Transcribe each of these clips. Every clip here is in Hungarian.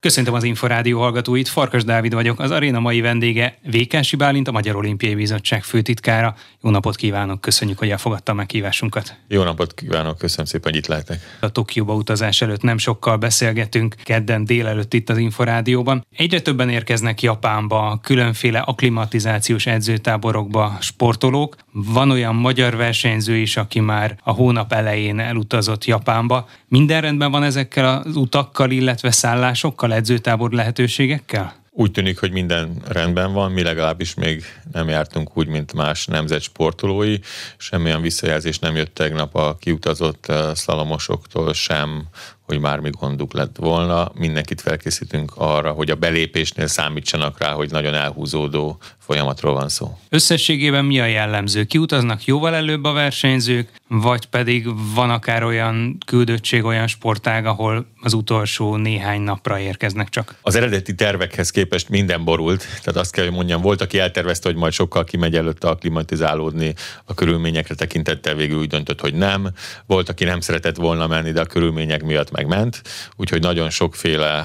Köszöntöm az Inforádió hallgatóit, Farkas Dávid vagyok, az aréna mai vendége Vékási Bálint, a Magyar Olimpiai Bizottság főtitkára. Jó napot kívánok, köszönjük, hogy elfogadta a meghívásunkat. Jó napot kívánok, köszönöm szépen, hogy itt lehetek. A Tokióba utazás előtt nem sokkal beszélgetünk, kedden délelőtt itt az Inforádióban. Egyre többen érkeznek Japánba, különféle akklimatizációs edzőtáborokba sportolók. Van olyan magyar versenyző is, aki már a hónap elején elutazott Japánba. Minden rendben van ezekkel az utakkal, illetve szállásokkal, edzőtábor lehetőségekkel? Úgy tűnik, hogy minden rendben van, mi legalábbis még nem jártunk úgy, mint más nemzet sportolói. Semmilyen visszajelzés nem jött tegnap a kiutazott szlalomosoktól sem, hogy bármi gonduk lett volna. Mindenkit felkészítünk arra, hogy a belépésnél számítsanak rá, hogy nagyon elhúzódó folyamatról van szó. Összességében mi a jellemző? Kiutaznak jóval előbb a versenyzők, vagy pedig van akár olyan küldöttség, olyan sportág, ahol az utolsó néhány napra érkeznek csak? Az eredeti tervekhez képest minden borult, tehát azt kell, hogy mondjam, volt, aki eltervezte, hogy majd sokkal kimegy előtte akklimatizálódni, a körülményekre tekintettel végül úgy döntött, hogy nem. Volt, aki nem szeretett volna menni, de a körülmények miatt megment, úgyhogy nagyon sokféle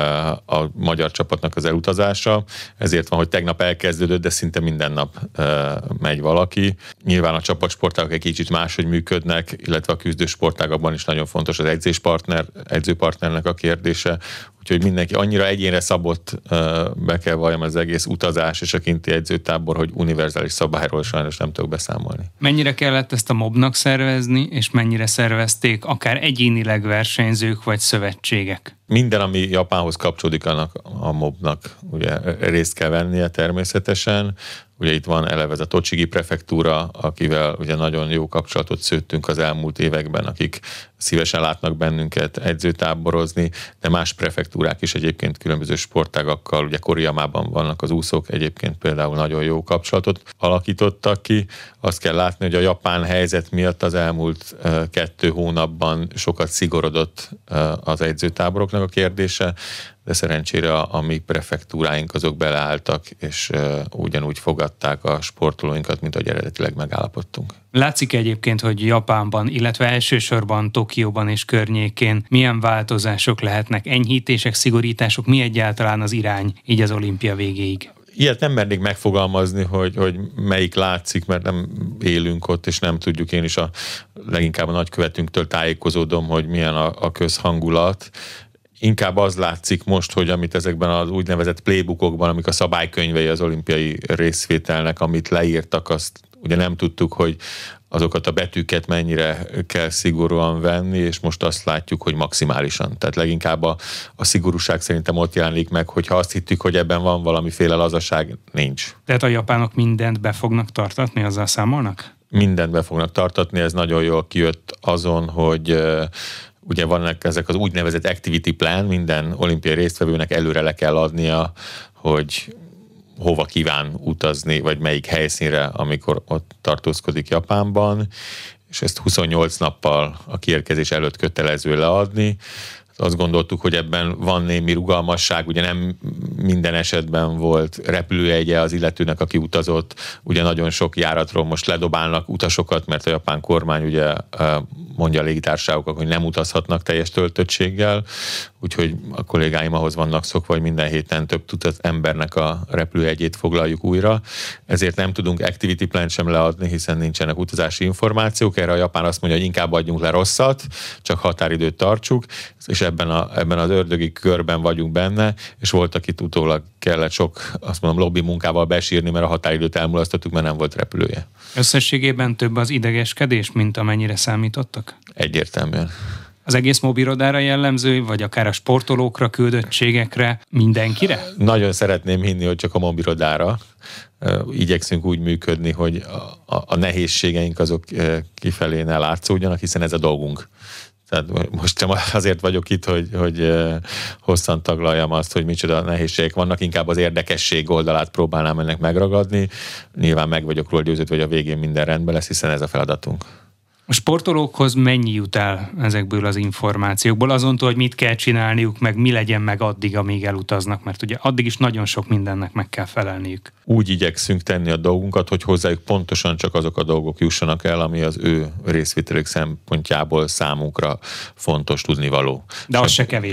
a magyar csapatnak az elutazása, ezért van, hogy tegnap elkezdődött, de szinte minden nap megy valaki. Nyilván a csapatsportágok egy kicsit máshogy működnek, illetve a küzdősportágakban is nagyon fontos az edzőpartnernek a kérdése, úgyhogy mindenki annyira egyénre szabott, be kell valljam, az egész utazás és a kinti edzőtábor, hogy univerzális szabályról sajnos nem tudok beszámolni. Mennyire kellett ezt a MOB-nak szervezni, és mennyire szervezték akár egyénileg versenyzők vagy szövetségek? Minden, ami Japánhoz kapcsolódik, annak a MOB-nak ugye részt kell vennie természetesen. Ugye itt van eleve ez a Tochigi prefektúra, akivel ugye nagyon jó kapcsolatot szőttünk az elmúlt években, akik szívesen látnak bennünket edzőtáborozni, de más prefektúrák is egyébként különböző sportágakkal, ugye Koriyamában vannak az úszók, egyébként például nagyon jó kapcsolatot alakítottak ki. Azt kell látni, hogy a japán helyzet miatt az elmúlt 2 hónapban sokat szigorodott az edzőtáboroknak a kérdése, de szerencsére a mi prefektúráink azok beleálltak, és ugyanúgy fogadták a sportolóinkat, mint ahogy eredetileg megállapodtunk. Látszik egyébként, hogy Japánban, illetve elsősorban Tokióban és környékén milyen változások lehetnek, enyhítések, szigorítások, mi egyáltalán az irány így az olimpia végéig? Ilyet nem mernék megfogalmazni, hogy melyik látszik, mert nem élünk ott, és nem tudjuk. Én is leginkább a nagykövetünktől tájékozódom, hogy milyen a közhangulat. Inkább az látszik most, hogy amit ezekben az úgynevezett playbookokban, amik a szabálykönyvei az olimpiai részvételnek, amit leírtak, azt ugye nem tudtuk, hogy azokat a betűket mennyire kell szigorúan venni, és most azt látjuk, hogy maximálisan. Tehát leginkább a szigorúság szerintem ott jelenik meg, hogyha azt hittük, hogy ebben van valamiféle lazaság, nincs. Tehát a japánok mindent be fognak tartatni, azzal számolnak? Mindent be fognak tartatni, ez nagyon jól kijött azon, hogy ugye vannak ezek az úgynevezett activity plan, minden olimpiai résztvevőnek előre le kell adnia, hogy hova kíván utazni, vagy melyik helyszínre, amikor ott tartózkodik Japánban, és ezt 28 nappal a kiérkezés előtt kötelező leadni. Azt gondoltuk, hogy ebben van némi rugalmasság, ugye nem minden esetben volt repülőjegye az illetőnek, aki utazott, ugye nagyon sok járatról most ledobálnak utasokat, mert a japán kormány ugye mondja a légitársaságoknak, hogy nem utazhatnak teljes töltöttséggel, úgyhogy a kollégáim ahhoz vannak szokva, hogy minden héten több tucat embernek a repülőjegyét foglaljuk újra, ezért nem tudunk activity plan sem leadni, hiszen nincsenek utazási információk, erre a japán azt mondja, hogy inkább adjunk le rosszat, csak határidőt tartsuk, és ebben az ördögi körben vagyunk benne, és volt, akit utólag kellett sok, azt mondom, lobby munkával besírni, mert a határidőt elmulasztottuk, mert nem volt repülője. Összességében több az idegeskedés, mint amennyire számítottak? Egyértelműen. Az egész mobirodára jellemző, vagy akár a sportolókra, küldöttségekre, mindenkire? Nagyon szeretném hinni, hogy csak a mobirodára. Igyekszünk úgy működni, hogy a nehézségeink azok kifelé ne látszódjanak, hiszen ez a dolgunk. Tehát most sem azért vagyok itt, hogy hosszan taglaljam azt, hogy micsoda nehézségek vannak, inkább az érdekesség oldalát próbálnám ennek megragadni. Nyilván meg vagyok róla győződve, hogy a végén minden rendben lesz, hiszen ez a feladatunk. A sportolókhoz mennyi jut el ezekből az információkból, azontól, hogy mit kell csinálniuk, meg mi legyen meg addig, amíg elutaznak, mert ugye addig is nagyon sok mindennek meg kell felelniük. Úgy igyekszünk tenni a dolgunkat, hogy hozzájuk pontosan csak azok a dolgok jussanak el, ami az ő részvételük szempontjából számunkra fontos tudnivaló. De az se kevés.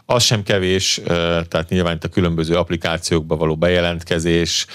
Az sem kevés, tehát nyilván itt a különböző applikációkba való bejelentkezés,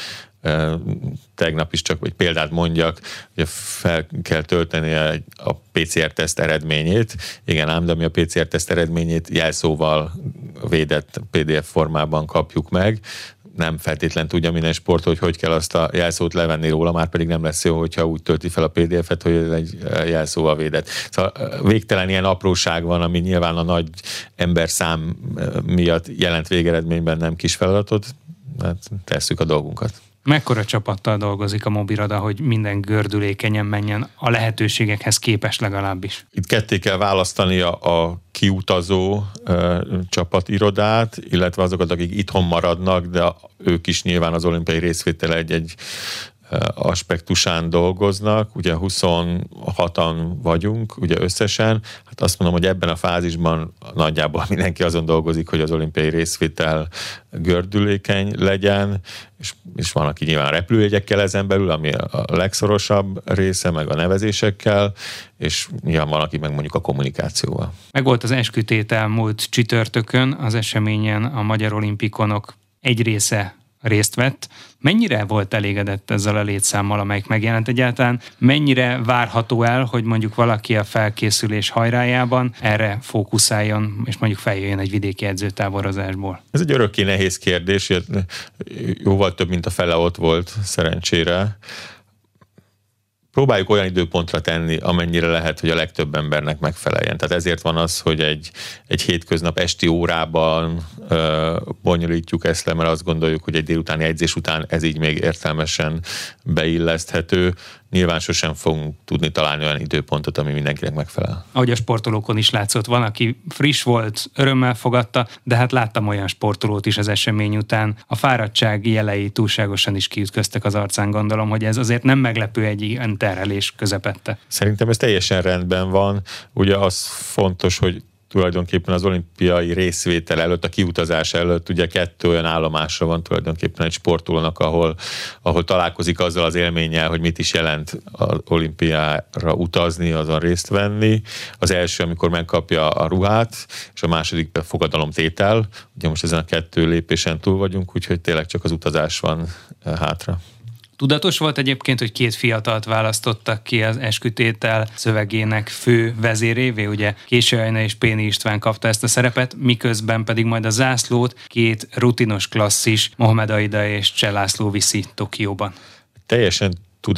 tegnap is csak egy példát mondjak, hogy fel kell tölteni a PCR-teszt eredményét. Igen ám, de mi a PCR-teszt eredményét jelszóval védett PDF formában kapjuk meg. Nem feltétlen tudja minden sport, hogy kell azt a jelszót levenni róla, már pedig nem lesz jó, hogyha úgy tölti fel a PDF-et, hogy ez egy jelszóval védett. Szóval végtelen ilyen apróság van, ami nyilván a nagy emberszám miatt jelent végeredményben nem kis feladatot, hát tesszük a dolgunkat. Mekkora csapattal dolgozik a Mobiroda, hogy minden gördülékenyen menjen, a lehetőségekhez képes legalábbis? Itt ketté kell választani a kiutazó csapatirodát, illetve azokat, akik itthon maradnak, de ők is nyilván az olimpiai részvétel egy aspektusán dolgoznak, ugye 26-an vagyunk, ugye összesen, hát azt mondom, hogy ebben a fázisban nagyjából mindenki azon dolgozik, hogy az olimpiai részvétel gördülékeny legyen, és van, aki nyilván repülőjegyekkel ezen belül, ami a legszorosabb része, meg a nevezésekkel, és nyilván van, aki meg mondjuk a kommunikációval. Meg volt az eskütétel múlt csütörtökön, az eseményen a magyar olimpikonok egy része részt vett. Mennyire volt elégedett ezzel a létszámmal, amelyik megjelent egyáltalán? Mennyire várható el, hogy mondjuk valaki a felkészülés hajrájában erre fókuszáljon, és mondjuk feljöjjön egy vidéki edzőtáborozásból? Ez egy örökké nehéz kérdés, jóval több, mint a fele ott volt szerencsére. Próbáljuk olyan időpontra tenni, amennyire lehet, hogy a legtöbb embernek megfeleljen. Tehát ezért van az, hogy egy hétköznap esti órában bonyolítjuk ezt le, mert azt gondoljuk, hogy egy délutáni edzés után ez így még értelmesen beilleszthető. Nyilván sosem fogunk tudni találni olyan időpontot, ami mindenkinek megfelel. Ahogy a sportolókon is látszott, van, aki friss volt, örömmel fogadta, de hát láttam olyan sportolót is az esemény után. A fáradtság jelei túlságosan is kiütköztek az arcán, gondolom, hogy ez azért nem meglepő egy ilyen terhelés közepette. Szerintem ez teljesen rendben van. Ugye az fontos, hogy tulajdonképpen az olimpiai részvétel előtt, a kiutazás előtt ugye 2 olyan állomásra van tulajdonképpen egy sportolónak, ahol találkozik azzal az élménnyel, hogy mit is jelent az olimpiára utazni, azon részt venni. Az első, amikor megkapja a ruhát, és a második fogadalomtétel. Ugye most ezen a 2 lépésen túl vagyunk, úgyhogy tényleg csak az utazás van hátra. Tudatos volt egyébként, hogy 2 fiatalt választottak ki az eskütétel szövegének fő vezérévé, ugye Késő Ajna és Péni István kapta ezt a szerepet, miközben pedig majd a zászlót 2 rutinos klasszis, Mohamed Aida és Cseh László viszi Tokióban. Teljesen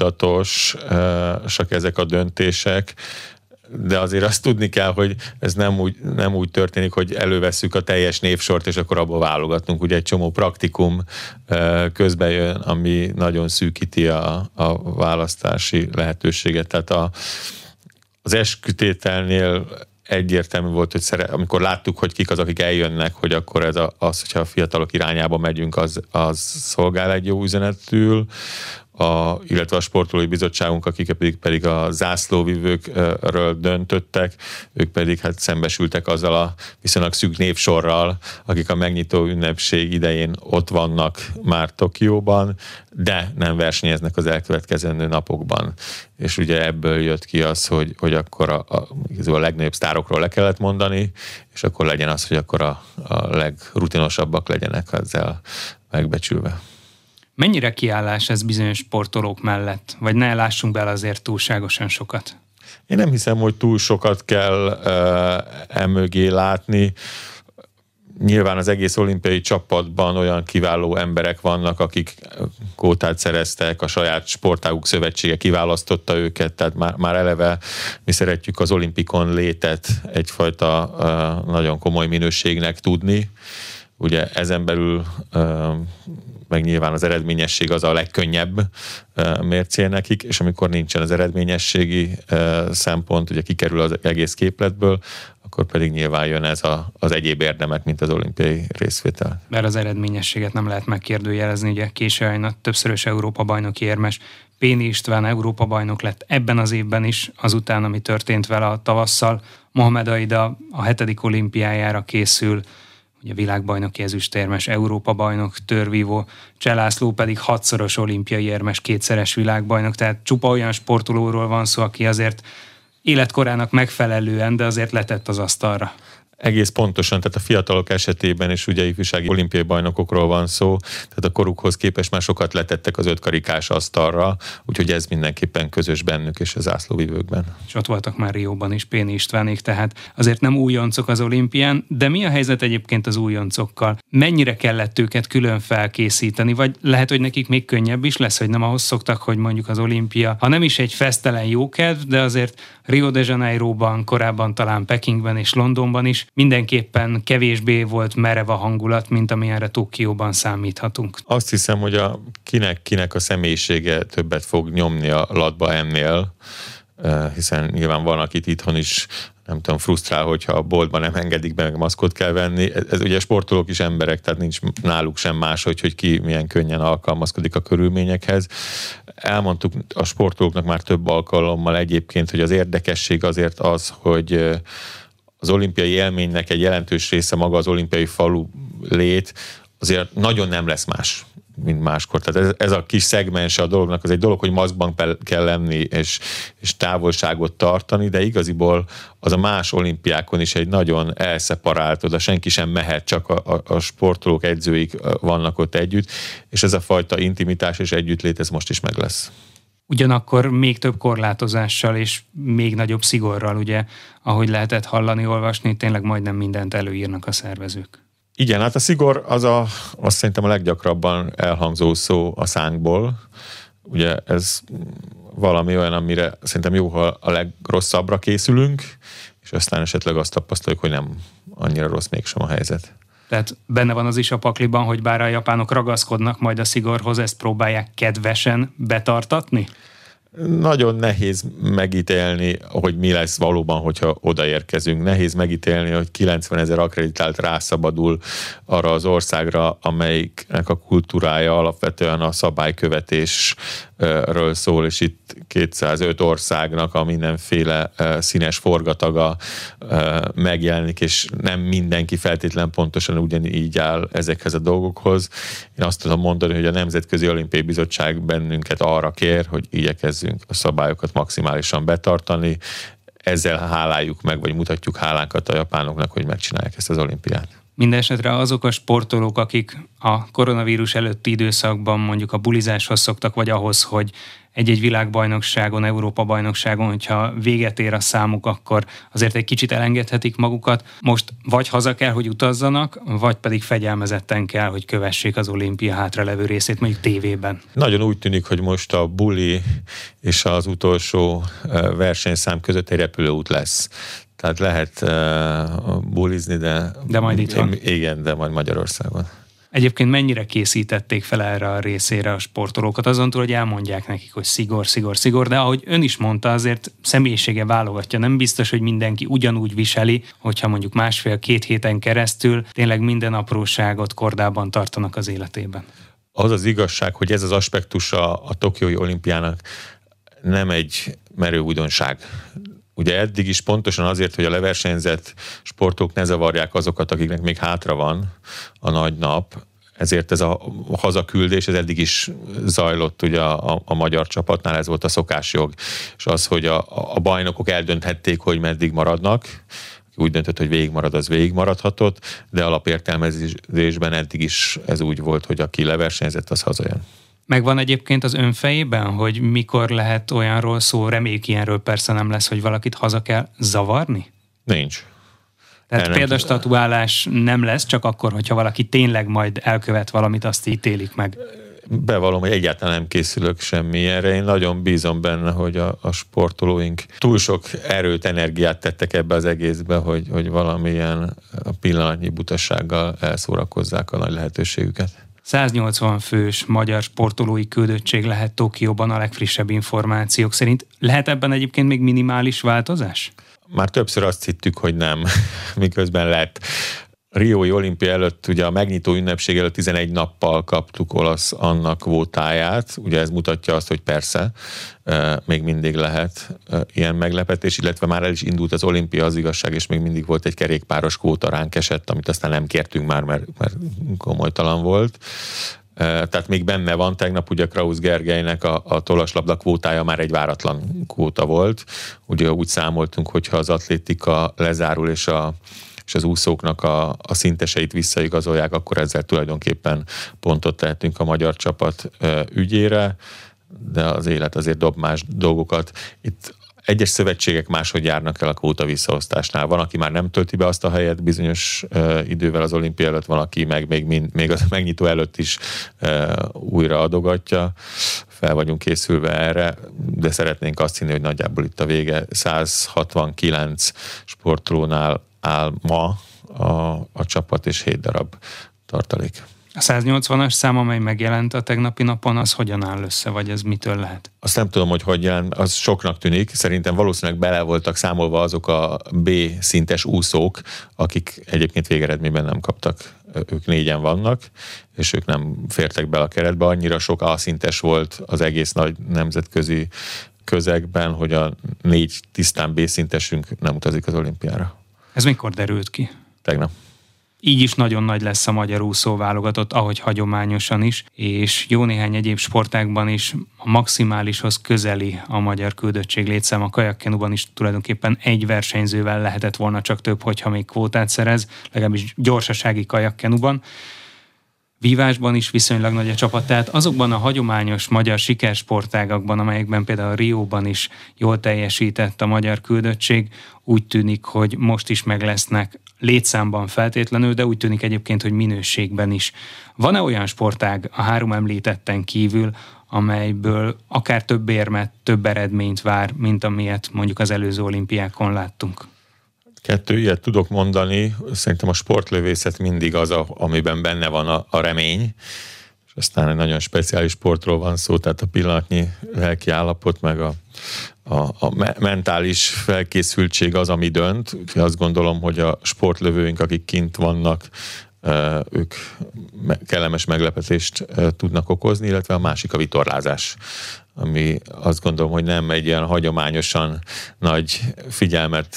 tudatosak ezek a döntések, de azért azt tudni kell, hogy ez nem úgy történik, hogy elővesszük a teljes névsort, és akkor abból válogatunk. Ugye egy csomó praktikum közben jön, ami nagyon szűkíti a választási lehetőséget. Tehát az eskütételnél egyértelmű volt, hogy amikor láttuk, hogy kik az, akik eljönnek, hogy akkor hogyha a fiatalok irányába megyünk, az szolgál egy jó üzenetül, illetve a sportolói bizottságunk, akik pedig a zászlóvivőkről döntöttek, ők pedig hát szembesültek azzal a viszonylag szűk névsorral, akik a megnyitó ünnepség idején ott vannak már Tokióban, de nem versenyeznek az elkövetkezendő napokban. És ugye ebből jött ki az, hogy akkor a legnagyobb sztárokról le kellett mondani, és akkor legyen az, hogy akkor a legrutinosabbak legyenek ezzel megbecsülve. Mennyire kiállás ez bizonyos sportolók mellett? Vagy ne lássunk bele azért túlságosan sokat? Én nem hiszem, hogy túl sokat kell emögé látni. Nyilván az egész olimpiai csapatban olyan kiváló emberek vannak, akik kótát szereztek, a saját sportáguk szövetsége kiválasztotta őket, tehát már eleve mi szeretjük az olimpikon létet egyfajta nagyon komoly minőségnek tudni. Ugye ezen belül meg nyilván az eredményesség az a legkönnyebb mércél nekik, és amikor nincsen az eredményességi szempont, ugye kikerül az egész képletből, akkor pedig nyilván jön ez az egyéb érdemek, mint az olimpiai részvétel. Mert az eredményességet nem lehet megkérdőjelezni, ugye Késő Ajna többszörös Európa-bajnoki érmes, Péni István Európa-bajnok lett ebben az évben is, azután, ami történt vele a tavasszal. Mohamed Aida a 7. olimpiájára készül, ugye világbajnoki ezüstérmes, Európa-bajnok, törvívó, Cseh László pedig 6-szoros olimpiai érmes, 2-szeres világbajnok, tehát csupa olyan sportolóról van szó, aki azért életkorának megfelelően, de azért letett az asztalra. Egész pontosan, tehát a fiatalok esetében is ugye ifjúsági olimpiai bajnokokról van szó, tehát a korukhoz képest már sokat letettek az 5 karikás asztalra, úgyhogy ez mindenképpen közös bennük és a zászlóvivőkben. És ott voltak már Rióban is Péni Istvánék, tehát azért nem újoncok az olimpián, de mi a helyzet egyébként az újoncokkal? Mennyire kellett őket külön felkészíteni, vagy lehet, hogy nekik még könnyebb is lesz, hogy nem ahhoz szoktak, hogy mondjuk az olimpia, ha nem is egy fesztelen jókedv, de azért Rio de Janeiroban, korábban talán Pekingben és Londonban is mindenképpen kevésbé volt merev a hangulat, mint amilyenre Tokióban számíthatunk. Azt hiszem, hogy kinek a személyisége többet fog nyomni a latba ennél, hiszen nyilván van, akit itthon is nem tudom, frusztrál, hogyha a boltban nem engedik be, meg maszkot kell venni. Ez ugye sportolók is emberek, tehát nincs náluk sem más, hogy ki milyen könnyen alkalmazkodik a körülményekhez. Elmondtuk a sportolóknak már több alkalommal egyébként, hogy az érdekesség azért az, hogy az olimpiai élménynek egy jelentős része maga az olimpiai falu lét, azért nagyon nem lesz más, mint máskor. Tehát ez a kis szegmense a dolognak, az egy dolog, hogy maszkban kell lenni és távolságot tartani, de igaziból az a más olimpiákon is egy nagyon elszeparált, oda senki sem mehet, csak a sportolók, edzőik vannak ott együtt, és ez a fajta intimitás és együttlét, ez most is meg lesz. Ugyanakkor még több korlátozással és még nagyobb szigorral, ugye, ahogy lehetett hallani, olvasni, tényleg majdnem mindent előírnak a szervezők. Igen, hát a szigor az azt szerintem a leggyakrabban elhangzó szó a szánkból. Ugye ez valami olyan, amire szerintem jó, ha a legrosszabbra készülünk, és aztán esetleg azt tapasztaljuk, hogy nem annyira rossz mégsem a helyzet. Tehát benne van az is a pakliban, hogy bár a japánok ragaszkodnak majd a szigorhoz, ezt próbálják kedvesen betartatni? Nagyon nehéz megítélni, hogy mi lesz valóban, hogyha odaérkezünk. Nehéz megítélni, hogy 90 000 akkreditált rászabadul arra az országra, amelyiknek a kultúrája alapvetően a szabálykövetésről szól, és itt 205 országnak a mindenféle színes forgataga megjelenik, és nem mindenki feltétlen pontosan ugyanígy áll ezekhez a dolgokhoz. Én azt tudom mondani, hogy a Nemzetközi Olimpiai Bizottság bennünket arra kér, hogy igyekezzünk a szabályokat maximálisan betartani. Ezzel háláljuk meg, vagy mutatjuk hálánkat a japánoknak, hogy megcsinálják ezt az olimpiát. Mindenesetre azok a sportolók, akik a koronavírus előtti időszakban mondjuk a bulizáshoz szoktak, vagy ahhoz, hogy egy-egy világbajnokságon, Európa-bajnokságon, hogyha véget ér a számuk, akkor azért egy kicsit elengedhetik magukat. Most vagy haza kell, hogy utazzanak, vagy pedig fegyelmezetten kell, hogy kövessék az olimpia hátralevő részét, mondjuk tévében. Nagyon úgy tűnik, hogy most a buli és az utolsó versenyszám között egy repülőút lesz. Tehát lehet bulizni, de majd itt van. Igen, de majd Magyarországon. Egyébként mennyire készítették fel erre a részére a sportolókat? Azon túl, hogy elmondják nekik, hogy szigor, de ahogy ön is mondta, azért személyisége válogatja. Nem biztos, hogy mindenki ugyanúgy viseli, hogyha mondjuk 1,5-2 héten keresztül tényleg minden apróságot kordában tartanak az életében. Az az igazság, hogy ez az aspektusa a Tokiói olimpiának nem egy merő újdonság. Ugye eddig is pontosan azért, hogy a leversenyzett sportok ne zavarják azokat, akiknek még hátra van a nagy nap, ezért ez a hazaküldés, ez eddig is zajlott ugye a magyar csapatnál, ez volt a szokásjog. És az, hogy a bajnokok eldönthették, hogy meddig maradnak, úgy döntött, hogy végigmarad, az végigmaradhatott, de alapértelmezésben eddig is ez úgy volt, hogy aki leversenyzett, az hazajön. Megvan egyébként az ön fejében, hogy mikor lehet olyanról szó, reméljük ilyenről persze nem lesz, hogy valakit haza kell zavarni? Nincs. Tehát példastatuálás nem lesz, csak akkor, hogyha valaki tényleg majd elkövet valamit, azt ítélik meg. Bevallom, hogy egyáltalán nem készülök semmilyenre. Én nagyon bízom benne, hogy a sportolóink túl sok erőt, energiát tettek ebbe az egészbe, hogy valamilyen pillanatnyi butassággal elszórakozzák a nagy lehetőségüket. 180 fős magyar sportolói küldöttség lehet Tokióban a legfrissebb információk szerint. Lehet ebben egyébként még minimális változás? Már többször azt hittük, hogy nem, miközben lett. Riói olimpia előtt, ugye a megnyitó ünnepség előtt 11 nappal kaptuk Olasz Anna kvótáját. Ugye ez mutatja azt, hogy persze, még mindig lehet ilyen meglepetés, illetve már el is indult az olimpia, az igazság, és még mindig volt egy kerékpáros kvóta ránk esett, amit aztán nem kértünk már, mert komolytalan volt. Tehát még benne van, tegnap ugye Krausz Gergelynek a tollaslabda kvótája már egy váratlan kvóta volt. Ugye úgy számoltunk, hogyha az atlétika lezárul és a és az úszóknak a szinteseit visszaigazolják, akkor ezzel tulajdonképpen pontot tehetünk a magyar csapat ügyére, de az élet azért dob más dolgokat. Itt egyes szövetségek máshogy járnak el a kvóta visszaosztásnál. Van, aki már nem tölti be azt a helyet bizonyos idővel az olimpia előtt, van, aki még a megnyitó előtt is újra adogatja. Fel vagyunk készülve erre, de szeretnénk azt hinni, hogy nagyjából itt a vége. 169 sportolónál áll ma a csapat, és 7 darab tartalék. A 180-as szám, amely megjelent a tegnapi napon, az hogyan áll össze, vagy ez mitől lehet? Azt nem tudom, hogy jelent, az soknak tűnik. Szerintem valószínűleg bele voltak számolva azok a B szintes úszók, akik egyébként végeredményben nem kaptak. Ők 4-en vannak, és ők nem fértek be a keretbe. Annyira sok A szintes volt az egész nagy nemzetközi közegben, hogy a 4 tisztán B szintesünk nem utazik az olimpiára. Ez mikor derült ki? Tegnap. Így is nagyon nagy lesz a magyar úszóválogatott, ahogy hagyományosan is, és jó néhány egyéb sportágban is a maximálishoz közeli a magyar küldöttség létszám. A kajakkenuban is tulajdonképpen egy versenyzővel lehetett volna csak több, hogyha még kvótát szerez, legalábbis gyorsasági kajakkenuban. Vívásban is viszonylag nagy a csapat, tehát azokban a hagyományos magyar sikersportágakban, amelyekben például Rióban is jól teljesített a magyar küldöttség, úgy tűnik, hogy most is meg lesznek létszámban feltétlenül, de úgy tűnik egyébként, hogy minőségben is. Van-e olyan sportág a 3 említetten kívül, amelyből akár több érmet, több eredményt vár, mint amilyet mondjuk az előző olimpiákon láttunk? 2 ilyet tudok mondani. Szerintem a sportlövészet mindig az, amiben benne van a remény, és aztán egy nagyon speciális sportról van szó, tehát a pillanatnyi lelki állapot, meg a mentális felkészültség az, ami dönt. Azt gondolom, hogy a sportlövőink, akik kint vannak, ők kellemes meglepetést tudnak okozni, illetve a másik a vitorlázás, ami azt gondolom, hogy nem egy ilyen hagyományosan nagy figyelmet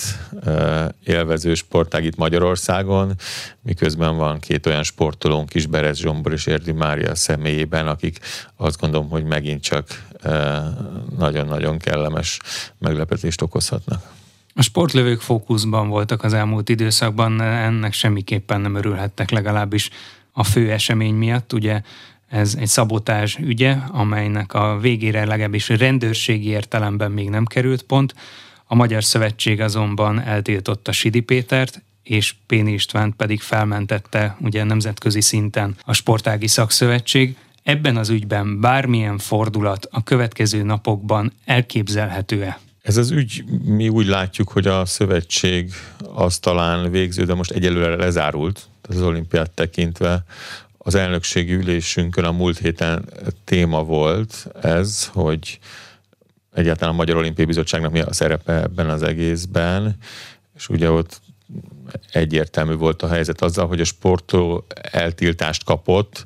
élvező sportág itt Magyarországon, miközben van 2 olyan sportolónk is, Berez Zsombor és Érdi Mária személyében, akik azt gondolom, hogy megint csak nagyon-nagyon kellemes meglepetést okozhatnak. A sportlövők fókuszban voltak az elmúlt időszakban, ennek semmiképpen nem örülhettek, legalábbis a fő esemény miatt. Ugye ez egy szabotázs ügye, amelynek a végére legalábbis rendőrségi értelemben még nem került pont. A Magyar Szövetség azonban eltiltotta Sidi Pétert, és Péni Istvánt pedig felmentette ugye nemzetközi szinten a Sportági Szakszövetség. Ebben az ügyben bármilyen fordulat a következő napokban elképzelhető-e? Ez az ügy, mi úgy látjuk, hogy a szövetség asztalán végző, de most egyelőre lezárult, az olimpiát tekintve. Az elnökségi ülésünkön a múlt héten téma volt ez, hogy egyáltalán a Magyar Olimpiai Bizottságnak mi a szerepe ebben az egészben, és ugye ott egyértelmű volt a helyzet azzal, hogy a sportoló eltiltást kapott,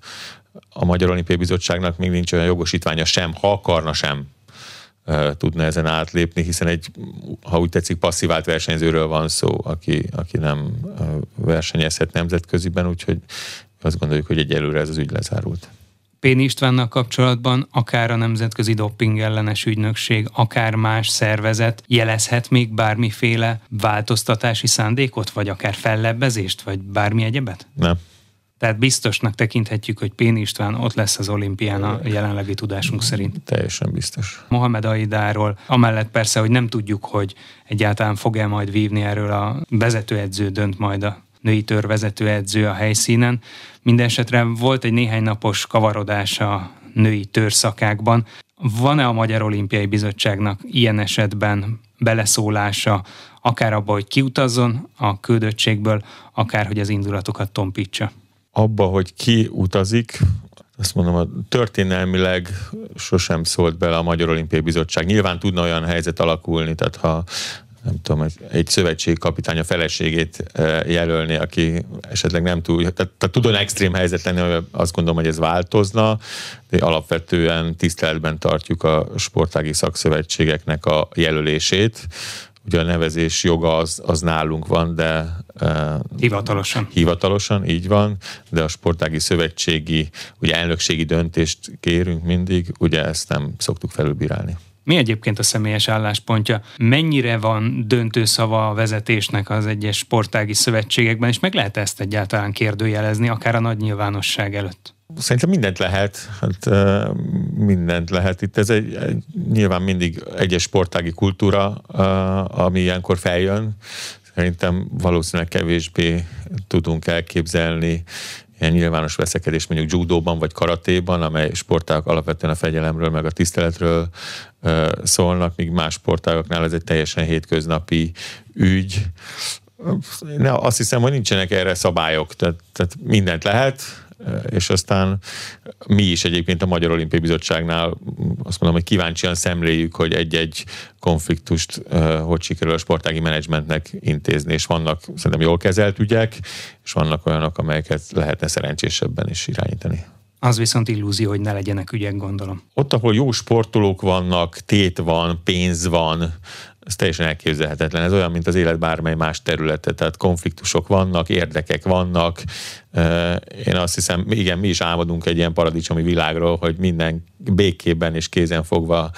a Magyar Olimpiai Bizottságnak még nincs olyan jogosítványa sem, ha akarna sem tudna ezen átlépni, hiszen ha úgy tetszik, passzívált versenyzőről van szó, aki nem versenyezhet nemzetköziben, úgyhogy azt gondoljuk, hogy egyelőre ez az ügy lezárult. Péni Istvánnal kapcsolatban akár a Nemzetközi Doping Ellenes Ügynökség, akár más szervezet jelezhet még bármiféle változtatási szándékot, vagy akár fellebbezést, vagy bármi egyebet? Nem. Tehát biztosnak tekinthetjük, hogy Péni István ott lesz az olimpián a jelenlegi tudásunk szerint. Teljesen biztos. Mohamed Aidáról, amellett persze, hogy nem tudjuk, hogy egyáltalán fog-e majd vívni, erről a vezetőedző dönt majd, a női tőr vezetőedző a helyszínen. Mindenesetre volt egy néhány napos kavarodás a női tőrszakákban. Van-e a Magyar Olimpiai Bizottságnak ilyen esetben beleszólása, akár abba, hogy kiutazzon a küldöttségből, akár hogy az indulatokat tompítsa? Abba, hogy ki utazik, azt mondom, történelmileg sosem szólt bele a Magyar Olimpiai Bizottság. Nyilván tudna olyan helyzet alakulni, tehát ha nem tudom, egy szövetségkapitány a feleségét jelölni, aki esetleg nem túl, tehát tudon extrém helyzet lenni, hogy azt gondolom, hogy ez változna, de alapvetően tiszteletben tartjuk a sportági szakszövetségeknek a jelölését. Ugye a nevezés joga az nálunk van, de hivatalosan, így van, de a sportági szövetségi, ugye elnökségi döntést kérünk mindig, ugye ezt nem szoktuk felülbírálni. Mi egyébként a személyes álláspontja? Mennyire van döntő szava a vezetésnek az egyes sportági szövetségekben, és meg lehet ezt egyáltalán kérdőjelezni, akár a nagy nyilvánosság előtt? Szerintem mindent lehet. Mindent lehet. Itt ez nyilván mindig egyes sportági kultúra, ami ilyenkor feljön. Szerintem valószínűleg kevésbé tudunk elképzelni ilyen nyilvános veszekedés mondjuk judóban vagy karatéban, amely sportágok alapvetően a fegyelemről meg a tiszteletről szólnak, míg más sportágoknál ez egy teljesen hétköznapi ügy. Azt hiszem, hogy nincsenek erre szabályok, tehát mindent lehet, és aztán mi is egyébként a Magyar Olimpiai Bizottságnál azt mondom, hogy kíváncsian szemléljük, hogy egy-egy konfliktust hogy sikerül a sportági menedzsmentnek intézni, és vannak szerintem jól kezelt ügyek, és vannak olyanok, amelyeket lehetne szerencsésebben is irányítani. Az viszont illúzió, hogy ne legyenek ügyek, gondolom. Ott, ahol jó sportolók vannak, tét van, pénz van, ez teljesen elképzelhetetlen. Ez olyan, mint az élet bármely más területe, tehát konfliktusok vannak, érdekek vannak. Én azt hiszem, igen, mi is álmodunk egy ilyen paradicsomi világról, hogy minden békében és kézen fogva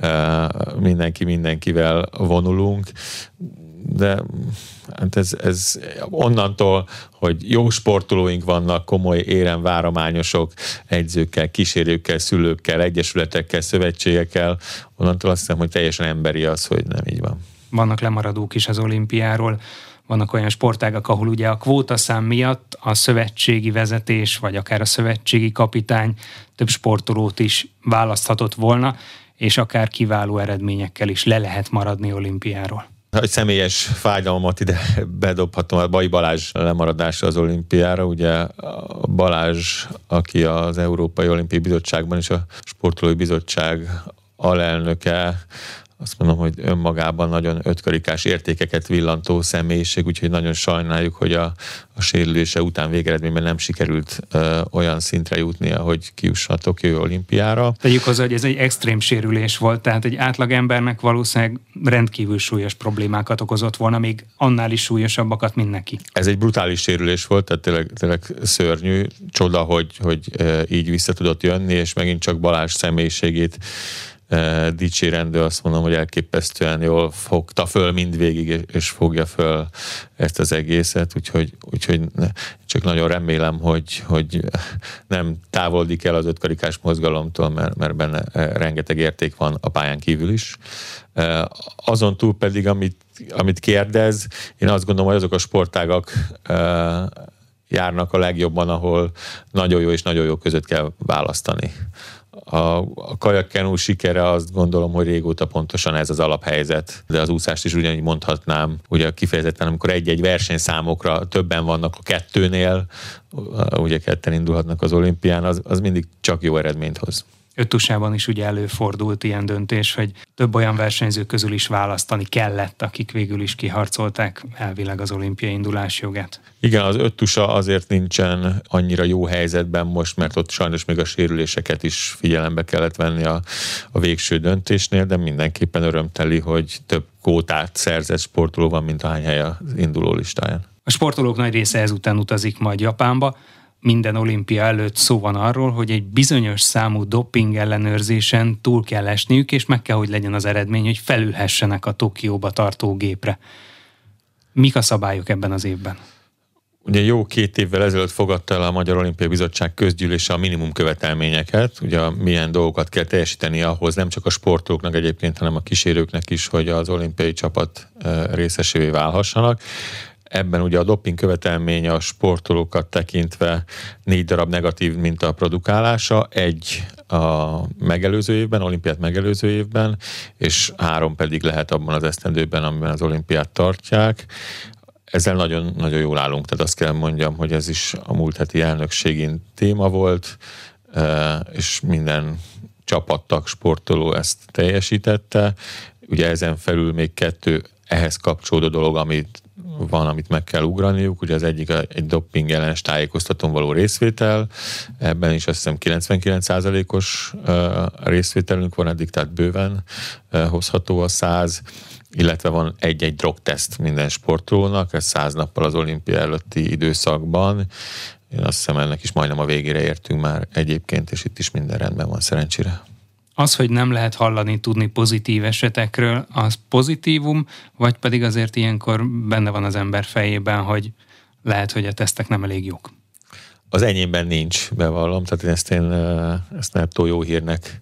mindenkivel vonulunk, de hát ez onnantól, hogy jó sportolóink vannak, komoly éremvárományosok, edzőkkel, kísérőkkel, szülőkkel, egyesületekkel, szövetségekkel, onnantól azt hiszem, hogy teljesen emberi az, hogy nem így van. Vannak lemaradók is az olimpiáról, vannak olyan sportágak, ahol ugye a kvótaszám miatt a szövetségi vezetés, vagy akár a szövetségi kapitány több sportolót is választhatott volna, és akár kiváló eredményekkel is le lehet maradni olimpiáról. Egy személyes fájdalmat ide bedobhatom, a Bai Balázs lemaradása az olimpiára. Ugye Balázs, aki az Európai Olimpiai Bizottságban és a Sportolói Bizottság alelnöke, azt mondom, hogy önmagában nagyon ötkarikás értékeket villantó személyiség, úgyhogy nagyon sajnáljuk, hogy a sérülése után végeredményben nem sikerült olyan szintre jutnia, hogy kijusson a Tokiói olimpiára. Tegyük hozzá, hogy ez egy extrém sérülés volt, tehát egy átlag embernek valószínűleg rendkívül súlyos problémákat okozott volna, még annál is súlyosabbakat, mint neki. Ez egy brutális sérülés volt, tehát tényleg szörnyű. Csoda, hogy így vissza tudott jönni, és megint csak Balázs személyiségét dicsérendő, azt mondom, hogy elképesztően jól fogta föl mindvégig, és fogja föl ezt az egészet, úgyhogy csak nagyon remélem, hogy nem távolodik el az ötkarikás mozgalomtól, mert benne rengeteg érték van a pályán kívül is. Azon túl pedig, amit kérdez, én azt gondolom, hogy azok a sportágak járnak a legjobban, ahol nagyon jó és nagyon jó között kell választani. A kajakkenú sikere, azt gondolom, hogy régóta pontosan ez az alaphelyzet, de az úszást is ugyanígy mondhatnám, ugye kifejezetten, amikor egy-egy versenyszámokra többen vannak a kettőnél, ugye ketten indulhatnak az olimpián, az mindig csak jó eredményt hoz. Öttusában is ugye előfordult ilyen döntés, hogy több olyan versenyző közül is választani kellett, akik végül is kiharcolták elvileg az olimpiai indulás jogát. Igen, az Öttusa azért nincsen annyira jó helyzetben most, mert ott sajnos még a sérüléseket is figyelembe kellett venni a végső döntésnél, de mindenképpen örömteli, hogy több kvótát szerzett sportoló van, mint ahány hely az induló listáján. A sportolók nagy része ezután utazik majd Japánba. Minden olimpia előtt szó van arról, hogy egy bizonyos számú doping ellenőrzésen túl kell esniük, és meg kell, hogy legyen az eredmény, hogy felülhessenek a Tokióba tartó gépre. Mik a szabályok ebben az évben? Ugye jó 2 évvel ezelőtt fogadta el a Magyar Olimpiai Bizottság közgyűlése a minimum követelményeket, ugye milyen dolgokat kell teljesíteni ahhoz, nem csak a sportolóknak egyébként, hanem a kísérőknek is, hogy az olimpiai csapat részesévé válhassanak. Ebben ugye a doping követelménye a sportolókat tekintve 4 darab negatív minta produkálása, 1 a megelőző évben, olimpiát megelőző évben, és 3 pedig lehet abban az esztendőben, amiben az olimpiát tartják. Ezzel nagyon, nagyon jól állunk, tehát azt kell mondjam, hogy ez is a múlt heti elnökségén téma volt, és minden csapattag, sportoló ezt teljesítette. Ugye ezen felül még 2 ehhez kapcsolódó dolog, amit meg kell ugraniuk. Ugye az egyik egy doping ellenes tájékoztatón való részvétel, ebben is azt hiszem 99%-os részvételünk van eddig, tehát bőven hozható a 100, illetve van egy drogteszt minden sportolónak, ez 100 nappal az olimpia előtti időszakban. Én azt hiszem, ennek is majdnem a végére értünk már egyébként, és itt is minden rendben van szerencsére. Az, hogy nem lehet hallani, tudni pozitív esetekről, az pozitívum, vagy pedig azért ilyenkor benne van az ember fejében, hogy lehet, hogy a tesztek nem elég jók? Az enyémben nincs, bevallom, tehát ezt nettó jó hírnek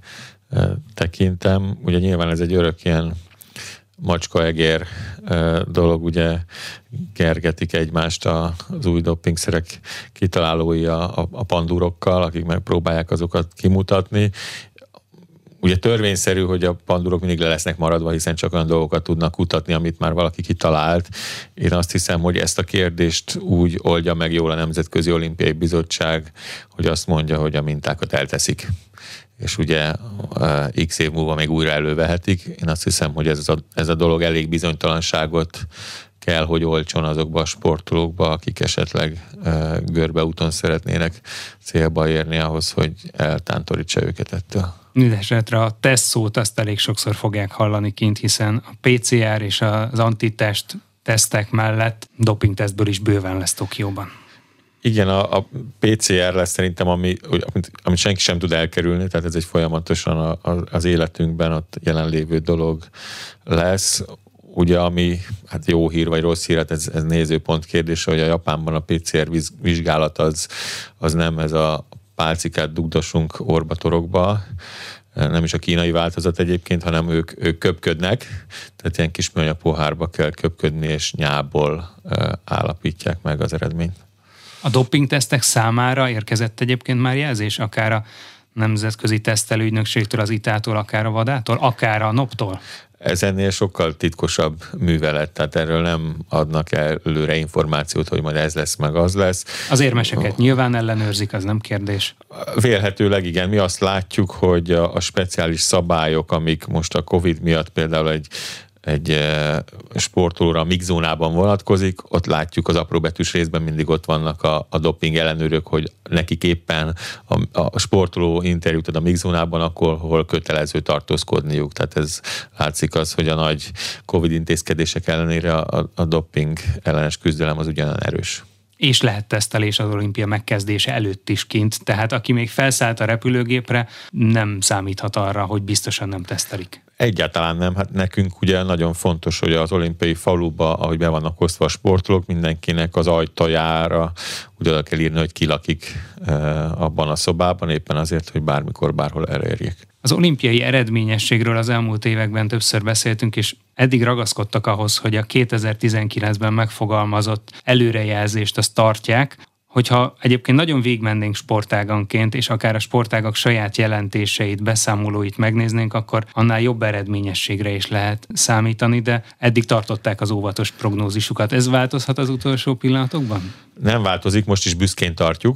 tekintem. Ugye nyilván ez egy örök ilyen macska-egér dolog, ugye kergetik egymást az új dopingszerek kitalálói a pandurokkal, akik megpróbálják azokat kimutatni. Ugye törvényszerű, hogy a pandurok mindig le lesznek maradva, hiszen csak olyan dolgokat tudnak kutatni, amit már valaki kitalált. Én azt hiszem, hogy ezt a kérdést úgy oldja meg jól a Nemzetközi Olimpiai Bizottság, hogy azt mondja, hogy a mintákat elteszik. És ugye x év múlva még újra elővehetik. Én azt hiszem, hogy ez a dolog elég bizonytalanságot kell, hogy oltson azokba a sportolókba, akik esetleg görbeúton szeretnének célba érni ahhoz, hogy eltántorítsa őket ettől. Mindenesetre a teszt szót azt elég sokszor fogják hallani kint, hiszen a PCR és az antitest tesztek mellett dopingtesztből is bőven lesz Tokióban. Igen, a PCR lesz szerintem, amit senki sem tud elkerülni, tehát ez egy folyamatosan az életünkben ott jelenlévő dolog lesz. Ugye, ami hát jó hír vagy rossz hír, hát ez nézőpont kérdése, hogy a Japánban a PCR vizsgálat az nem ez a pálcikát dugdosunk orba-torokba, nem is a kínai változat egyébként, hanem ők köpködnek, tehát ilyen kis műanyag pohárba kell köpködni, és nyából állapítják meg az eredményt. A dopingtesztek számára érkezett egyébként már jelzés, akár a Nemzetközi Tesztelőügynökségtől, az ITA-tól, akár a VADA-tól, akár a NOP-tól? Ez ennél sokkal titkosabb művelet, tehát erről nem adnak előre információt, hogy majd ez lesz, meg az lesz. Az érmeseket nyilván ellenőrzik, az nem kérdés. Vélhetőleg igen, mi azt látjuk, hogy a speciális szabályok, amik most a Covid miatt például egy sportolóra a mixzónában vonatkozik, ott látjuk az apróbetűs részben mindig ott vannak a doping ellenőrök, hogy nekik éppen a sportoló interjút ad a mixzónában, akkor hol kötelező tartózkodniuk. Tehát ez látszik az, hogy a nagy Covid intézkedések ellenére a doping ellenes küzdelem az ugyanolyan erős. És lehet tesztelés az olimpia megkezdése előtt is kint, tehát aki még felszállt a repülőgépre, nem számíthat arra, hogy biztosan nem tesztelik. Egyáltalán nem, hát nekünk ugye nagyon fontos, hogy az olimpiai faluba, ahogy be vannak osztva a sportolók, mindenkinek az ajtajára úgy oda kell írni, hogy ki lakik abban a szobában, éppen azért, hogy bármikor, bárhol elérjék. Az olimpiai eredményességről az elmúlt években többször beszéltünk, és eddig ragaszkodtak ahhoz, hogy a 2019-ben megfogalmazott előrejelzést azt tartják. Hogyha egyébként nagyon végigmennénk sportáganként, és akár a sportágak saját jelentéseit, beszámolóit megnéznénk, akkor annál jobb eredményességre is lehet számítani, de eddig tartották az óvatos prognózisukat. Ez változhat az utolsó pillanatokban? Nem változik, most is büszkén tartjuk,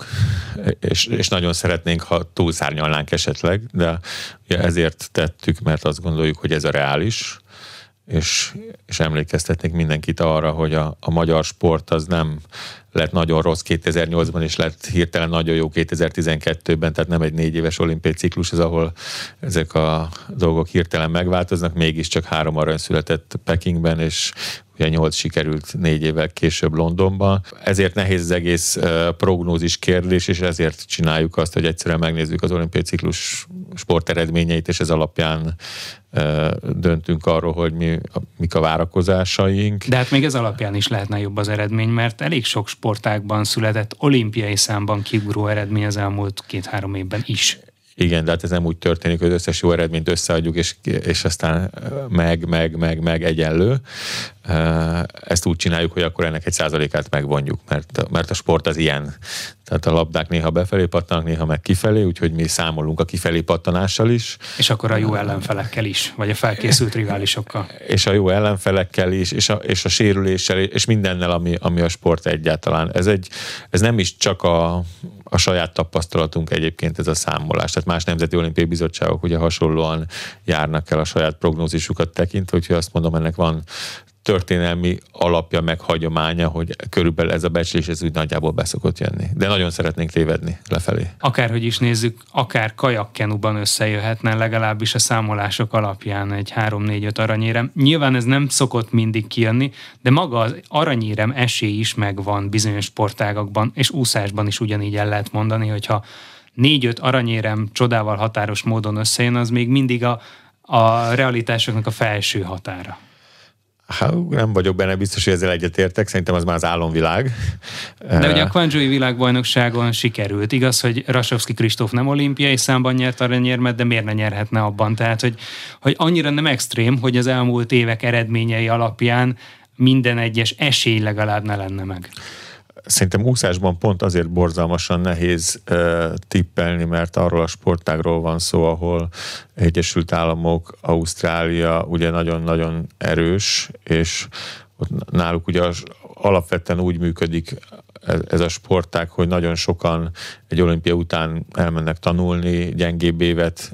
és nagyon szeretnénk, ha túlszárnyalnánk esetleg, de ezért tettük, mert azt gondoljuk, hogy ez a reális, és emlékeztetnék mindenkit arra, hogy a magyar sport az nem lett nagyon rossz 2008-ban, és lett hirtelen nagyon jó 2012-ben, tehát nem egy 4 éves olimpiai ciklus, ez ahol ezek a dolgok hirtelen megváltoznak, mégiscsak 3 arany született Pekingben, és ugye 8 sikerült 4 évvel később Londonban. Ezért nehéz az egész prognózis kérdés, és ezért csináljuk azt, hogy egyszerűen megnézzük az olimpiai ciklus sporteredményeit, és ez alapján döntünk arról, hogy mik a várakozásaink. De hát még ez alapján is lehetne jobb az eredmény, mert elég sok sportágban született olimpiai számban kiugró eredmény az elmúlt 2-3 évben is. Igen, de hát ez nem úgy történik, hogy az összes jó eredményt összeadjuk, és aztán meg egyenlő. Ezt úgy csináljuk, hogy akkor ennek 1%-át megvonjuk, mert a sport az ilyen. Tehát a labdák néha befelé pattanak, néha meg kifelé, úgyhogy mi számolunk a kifelé pattanással is. És akkor a jó ellenfelekkel is, vagy a felkészült riválisokkal. És a jó ellenfelekkel is, és a sérüléssel, és mindennel, ami a sport egyáltalán. Ez nem is csak a saját tapasztalatunk egyébként ez a számolás. Tehát más nemzeti olimpiai bizottságok ugye hasonlóan járnak el a saját prognózisukat tekintve, úgyhogy azt mondom, ennek van történelmi alapja, meg hagyománya, hogy körülbelül ez a becslés ez úgy nagyjából beszokott jönni. De nagyon szeretnénk tévedni lefelé. Akárhogy is nézzük, akár kajakkenuban összejöhetne legalábbis a számolások alapján egy 3-4-5 aranyérem. Nyilván ez nem szokott mindig kijönni, de maga az aranyérem esély is megvan bizonyos sportágakban, és úszásban is ugyanígy el lehet mondani, hogyha 4-5 aranyérem csodával határos módon összejön, az még mindig a realitásoknak a felső határa. Nem vagyok benne biztos, hogy ezzel egyetértek, szerintem az már az álomvilág. De ugye a Guangzhoui világbajnokságon sikerült. Igaz, hogy Rasovszky Kristóf nem olimpiai számban nyert aranyérmet, de miért ne nyerhetne abban? Tehát, hogy annyira nem extrém, hogy az elmúlt évek eredményei alapján minden egyes esély legalább ne lenne meg. Szerintem úszásban pont azért borzalmasan nehéz tippelni, mert arról a sportágról van szó, ahol Egyesült Államok, Ausztrália ugye nagyon-nagyon erős, és ott náluk ugye alapvetően úgy működik ez a sportág, hogy nagyon sokan egy olimpia után elmennek tanulni, gyengébb évet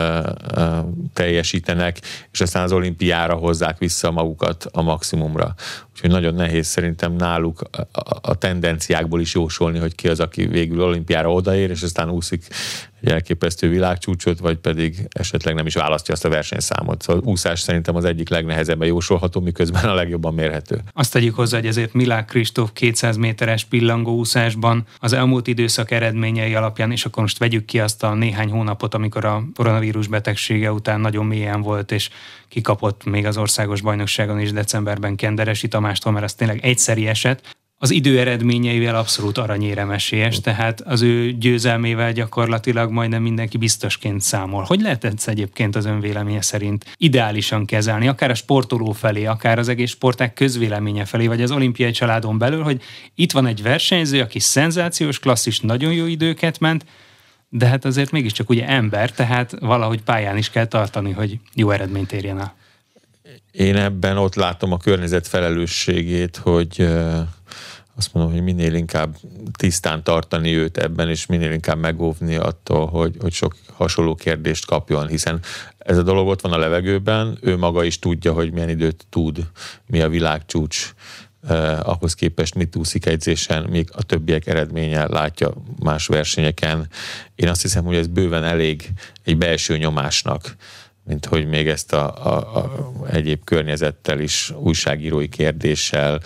teljesítenek, és aztán az olimpiára hozzák vissza magukat a maximumra. Úgyhogy nagyon nehéz szerintem náluk a tendenciákból is jósolni, hogy ki az, aki végül olimpiára odaér, és aztán úszik egy elképesztő világcsúcsot, vagy pedig esetleg nem is választja azt a versenyszámot. Szóval úszás szerintem az egyik legnehezebben jósolható, miközben a legjobban mérhető. Azt tegyük hozzá, hogy ezért Milák Kristóf 200 méteres pillangóúszásban az elmúlt időszak eredményei alapján, és akkor most vegyük ki azt a néhány hónapot, amikor a koronavírus betegsége után nagyon mélyen volt, és kikapott még az országos bajnokságon is decemberben Kenderesi Tamástól, mert ez tényleg egyszeri eset. Az idő eredményeivel abszolút aranyérem esélyes, tehát az ő győzelmével gyakorlatilag majdnem mindenki biztosként számol. Hogy lehet ezt egyébként az ön véleménye szerint ideálisan kezelni, akár a sportoló felé, akár az egész sportág közvéleménye felé, vagy az olimpiai családon belül, hogy itt van egy versenyző, aki szenzációs klasszis, nagyon jó időket ment, de hát azért mégiscsak ugye ember, tehát valahogy pályán is kell tartani, hogy jó eredményt érjen el. Én ebben ott látom a környezet felelősségét, hogy azt mondom, hogy minél inkább tisztán tartani őt ebben, és minél inkább megóvni attól, hogy sok hasonló kérdést kapjon, hiszen ez a dolog ott van a levegőben, ő maga is tudja, hogy milyen időt tud, mi a világcsúcs, ahhoz képest mit úszik edzésen, még a többiek eredménye látja más versenyeken. Én azt hiszem, hogy ez bőven elég egy belső nyomásnak, mint hogy még ezt a egyéb környezettel is, újságírói kérdéssel,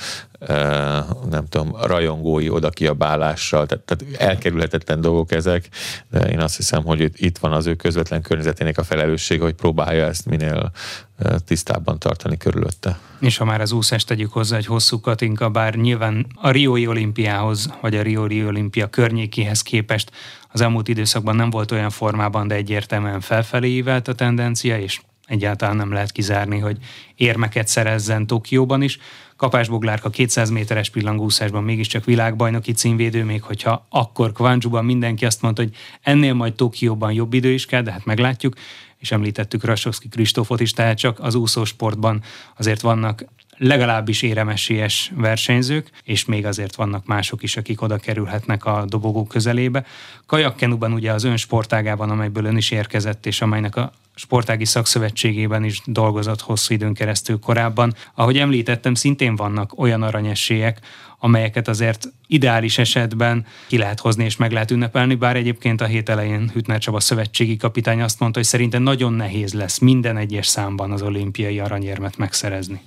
nem tudom, rajongói odakiabálással, tehát elkerülhetetlen dolgok ezek, de én azt hiszem, hogy itt van az ő közvetlen környezetének a felelőssége, hogy próbálja ezt minél tisztábban tartani körülötte. És ha már az úszást tegyük hozzá, egy hosszú Katinka, bár nyilván a riói olimpiához, vagy a riói olimpia környékéhez képest az elmúlt időszakban nem volt olyan formában, de egyértelműen felfelé ívelt a tendencia, és egyáltalán nem lehet kizárni, hogy érmeket szerezzen Tokióban is. Kapás Boglárka 200 méteres pillangóúszásban mégiscsak világbajnoki címvédő, még hogyha akkor Guangzhouban mindenki azt mondta, hogy ennél majd Tokióban jobb idő is kell, de hát meglátjuk, és említettük Rasovszky Kristófot is, tehát csak az úszósportban azért vannak legalábbis éremesélyes versenyzők, és még azért vannak mások is, akik oda kerülhetnek a dobogó közelébe. Kajakkenuban ugye az ön sportágában, amelyből ön is érkezett, és amelynek a sportági szakszövetségében is dolgozott hosszú időn keresztül korábban. Ahogy említettem, szintén vannak olyan aranyesélyek, amelyeket azért ideális esetben ki lehet hozni és meg lehet ünnepelni, bár egyébként a hét elején Hüttner Csaba szövetségi kapitány azt mondta, hogy szerintem nagyon nehéz lesz minden egyes számban az olimpiai aranyérmet megszerezni.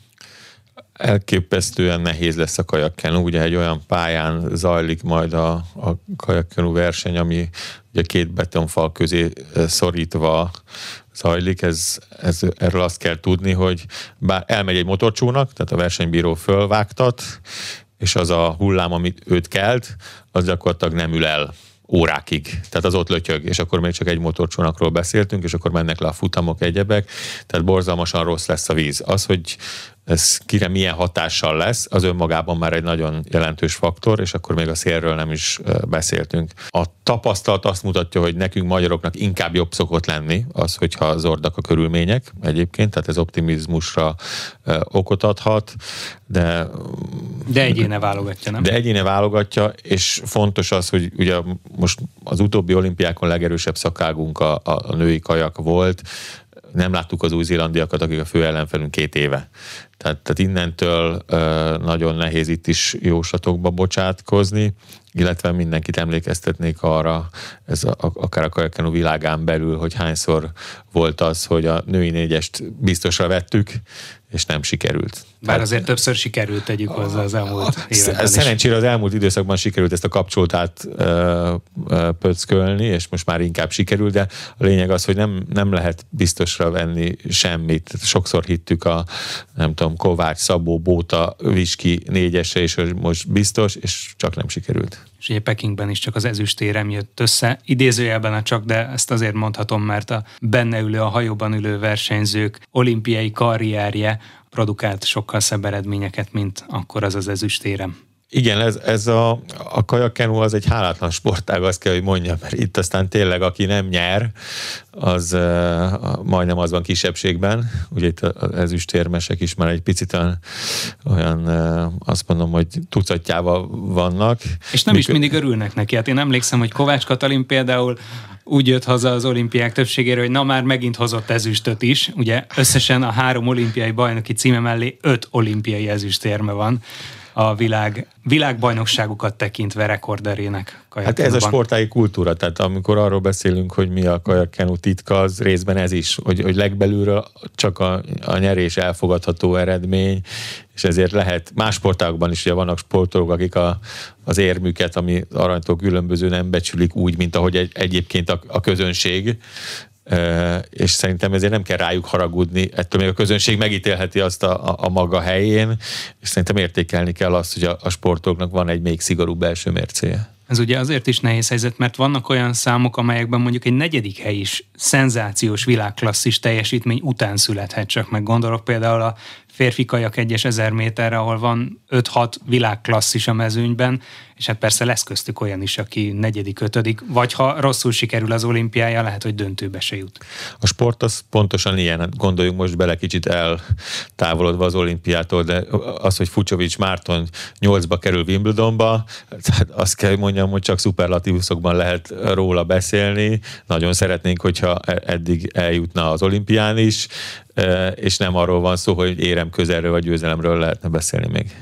Elképesztően nehéz lesz a kajakkenu, ugye egy olyan pályán zajlik majd a kajakkenu verseny, ami ugye két betonfal közé szorítva zajlik, erről azt kell tudni, hogy bár elmegy egy motorcsónak, tehát a versenybíró fölvágtat, és az a hullám, amit őt kelt, az gyakorlatilag nem ül el órákig. Tehát az ott lötyög, és akkor még csak egy motorcsónakról beszéltünk, és akkor mennek le a futamok, egyebek, tehát borzalmasan rossz lesz a víz. Az, hogy ez kire milyen hatással lesz, az önmagában már egy nagyon jelentős faktor, és akkor még a szélről nem is beszéltünk. A tapasztalat azt mutatja, hogy nekünk magyaroknak inkább jobb szokott lenni az, hogyha zordak a körülmények egyébként, tehát ez optimizmusra okot adhat, de egyéne válogatja, nem? De egyéne válogatja, és fontos az, hogy ugye most az utóbbi olimpiákon legerősebb szakágunk a női kajak volt, nem láttuk az új-zélandiakat, akik a fő ellenfelünk 2 éve. Tehát innentől nagyon nehéz itt is jóslatokba bocsátkozni, illetve mindenkit emlékeztetnék arra, akár a kajakkenu világán belül, hogy hányszor volt az, hogy a női 4-est biztosra vettük, és nem sikerült. Bár azért többször sikerült, tegyük hozzá az elmúlt években. Szerencsére az elmúlt időszakban sikerült ezt a kapcsolót pöckölni, és most már inkább sikerül, de a lényeg az, hogy nem lehet biztosra venni semmit. Sokszor hittük nem tudom, Kovács, Szabó, Bóta, Viski négyese, és most biztos, és csak nem sikerült. És ugye Pekingben is csak az ezüstérem jött össze, idézőjelben csak, de ezt azért mondhatom, mert a benne ülő, a hajóban ülő versenyzők olimpiai karrierje produkált sokkal szebb eredményeket, mint akkor az ezüstérem. Igen, ez a kajakkenu az egy hálátlan sportág, azt kell, hogy mondjam, mert itt aztán tényleg aki nem nyer, az majdnem az van kisebbségben. Ugye itt az ezüstérmesek is már egy picit olyan azt mondom, hogy tucatjával vannak. És nem is mindig örülnek neki. Hát én emlékszem, hogy Kovács Katalin például úgy jött haza az olimpiák többségéről, hogy na már megint hozott ezüstöt is. Ugye összesen a 3 olimpiai bajnoki címe mellé 5 olimpiai ezüstérme van a világbajnokságukat tekintve rekorderének kajakkenuban. Hát ez a sportági kultúra, tehát amikor arról beszélünk, hogy mi a kajakkenu titka, az részben ez is, hogy legbelülről csak a nyerés elfogadható eredmény, és ezért lehet más sportágokban is, ugye vannak sportolók, akik az érmüket, ami aranytól különböző, nem becsülik úgy, mint ahogy egyébként a közönség, és szerintem ezért nem kell rájuk haragudni, ettől még a közönség megítélheti azt a maga helyén, és szerintem értékelni kell azt, hogy a sportolóknak van egy még szigorúbb belső mércéje. Ez ugye azért is nehéz helyzet, mert vannak olyan számok, amelyekben mondjuk egy 4. hely is szenzációs világklasszis teljesítmény után születhet csak meg. Gondolok például a férfi kajak 1000 méterre, ahol van 5-6 világklasszis a mezőnyben, és hát persze lesz köztük olyan is, aki 4., 5., vagy ha rosszul sikerül az olimpiája, lehet, hogy döntőbe se jut. A sport az pontosan ilyen, gondoljunk most bele kicsit eltávolodva az olimpiától, de az, hogy Fucsovics Márton 8-ba kerül Wimbledonba, tehát azt kell mondjam, hogy csak szuperlatívuszokban lehet róla beszélni. Nagyon szeretnénk, hogyha eddig eljutna az olimpián is, és nem arról van szó, hogy érem közelről vagy győzelemről lehetne beszélni még.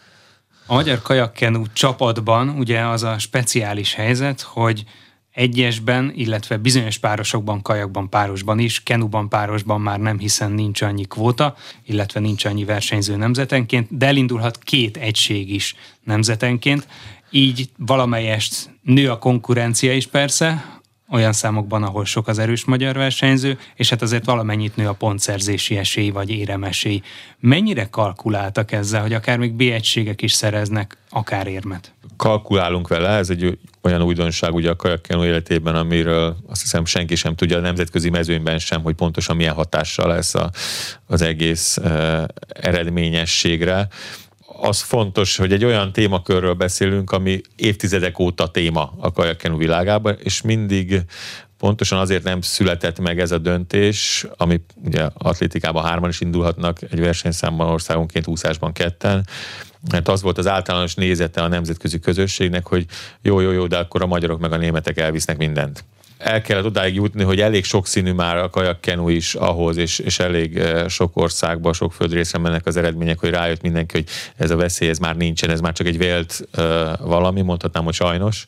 A magyar kajakkenu csapatban ugye az a speciális helyzet, hogy egyesben, illetve bizonyos párosokban, kajakban, párosban is, kenuban, párosban már nem, hiszen nincs annyi kvóta, illetve nincs annyi versenyző nemzetenként, de elindulhat 2 egység is nemzetenként, így valamelyest nő a konkurencia is persze, olyan számokban, ahol sok az erős magyar versenyző, és hát azért valamennyit nő a pontszerzési esély vagy éremesély. Mennyire kalkuláltak ezzel, hogy akár még B-egységek is szereznek akár érmet? Kalkulálunk vele, ez egy olyan újdonság ugye a kajakkenu életében, amiről azt hiszem senki sem tudja a nemzetközi mezőnyben sem, hogy pontosan milyen hatással lesz az egész eredményességre. Az fontos, hogy egy olyan témakörről beszélünk, ami évtizedek óta téma a kajakkenu világában, és mindig pontosan azért nem született meg ez a döntés, ami ugye atlétikában 3-an is indulhatnak, egy versenyszámban országonként, úszásban 2-en, mert az volt az általános nézete a nemzetközi közösségnek, hogy jó, de akkor a magyarok meg a németek elvisznek mindent. El kellett odáig jutni, hogy elég sokszínű már a kajakkenu is ahhoz, és elég sok országban, sok földrészre mennek az eredmények, hogy rájött mindenki, hogy ez a veszély, ez már nincsen, ez már csak egy vélt valami, mondhatnám, hogy sajnos.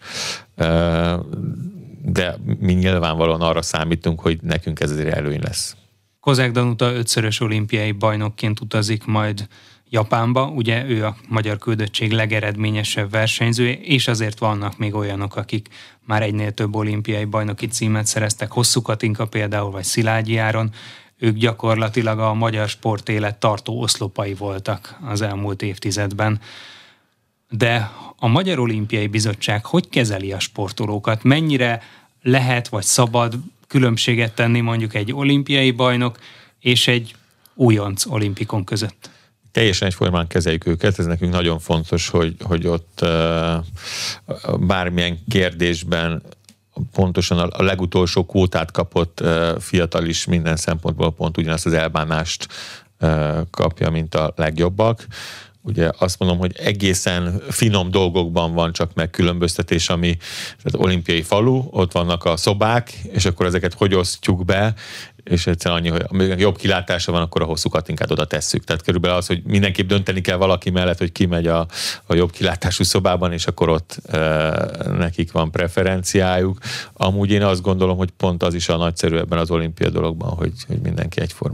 De mi nyilvánvalóan arra számítunk, hogy nekünk ez azért előny lesz. Kozák Danuta 5-szörös olimpiai bajnokként utazik majd Japánba, ugye ő a magyar küldöttség legeredményesebb versenyzője, és azért vannak még olyanok, akik már egynél több olimpiai bajnoki címet szereztek, Hosszú Katinka például, vagy Szilágyi Áron, ők gyakorlatilag a magyar sportélet tartó oszlopai voltak az elmúlt évtizedben. De a Magyar Olimpiai Bizottság hogy kezeli a sportolókat? Mennyire lehet vagy szabad különbséget tenni mondjuk egy olimpiai bajnok és egy újonc olimpikon között? Teljesen egyformán kezeljük őket, ez nekünk nagyon fontos, hogy ott bármilyen kérdésben pontosan a legutolsó kvótát kapott fiatal is minden szempontból pont ugyanazt az elbánást kapja, mint a legjobbak. Ugye azt mondom, hogy egészen finom dolgokban van csak megkülönböztetés, ami tehát olimpiai falu, ott vannak a szobák, és akkor ezeket hogy osztjuk be, és egyszerűen annyi, hogy amíg jobb kilátása van, akkor a Hosszú Katinkát oda tesszük. Tehát körülbelül az, hogy mindenképp dönteni kell valaki mellett, hogy ki megy a jobb kilátású szobában, és akkor ott nekik van preferenciájuk. Amúgy én azt gondolom, hogy pont az is a nagyszerű ebben az olimpia dologban, hogy mindenki egyforma.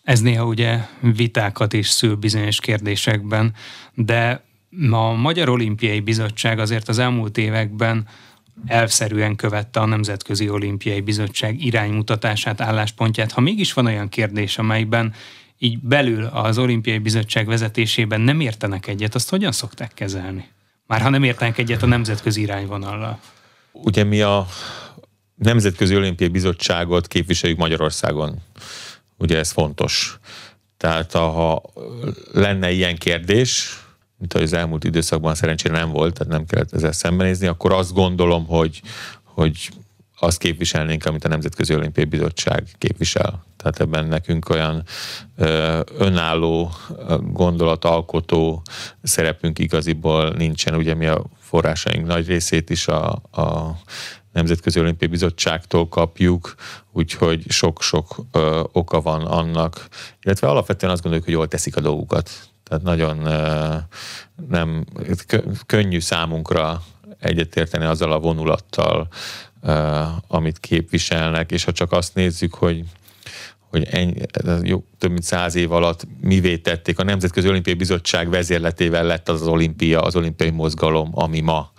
Ez néha ugye vitákat is szül bizonyos kérdésekben, de a Magyar Olimpiai Bizottság azért az elmúlt években elvszerűen követte a Nemzetközi Olimpiai Bizottság iránymutatását, álláspontját. Ha mégis van olyan kérdés, amelyben így belül az Olimpiai Bizottság vezetésében nem értenek egyet, azt hogyan szokták kezelni? Már ha nem értenek egyet a nemzetközi irányvonallal. Ugye mi a Nemzetközi Olimpiai Bizottságot képviseljük Magyarországon. Ugye ez fontos. Tehát ha lenne ilyen kérdés, mint ahogy az elmúlt időszakban szerencsére nem volt, tehát nem kellett ezzel szembenézni, akkor azt gondolom, hogy azt képviselnénk, amit a Nemzetközi Olimpiai Bizottság képvisel. Tehát ebben nekünk olyan önálló gondolatalkotó szerepünk igaziból nincsen. Ugye mi a forrásaink nagy részét is a Nemzetközi Olimpiai Bizottságtól kapjuk, úgyhogy sok-sok oka van annak, illetve alapvetően azt gondoljuk, hogy jól teszik a dolgukat. Tehát nagyon nem könnyű számunkra egyetérteni azzal a vonulattal, amit képviselnek, és ha csak azt nézzük, hogy több mint 100 év alatt mivé tették, a Nemzetközi Olimpiai Bizottság vezérletével lett az olimpia, az olimpiai mozgalom, ami ma.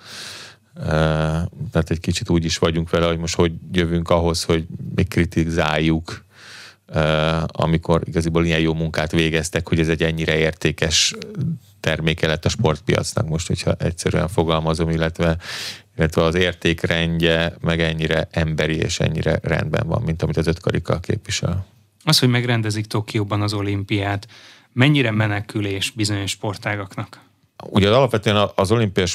Tehát egy kicsit úgy is vagyunk vele, hogy most hogy jövünk ahhoz, hogy még kritizáljuk, amikor igaziból ilyen jó munkát végeztek, hogy ez egy ennyire értékes terméke lett a sportpiacnak, most, hogyha egyszerűen fogalmazom, illetve az értékrendje meg ennyire emberi és ennyire rendben van, mint amit az 5 karika képvisel. Az, hogy megrendezik Tokióban az olimpiát, mennyire menekülés bizonyos sportágaknak? Ugye alapvetően az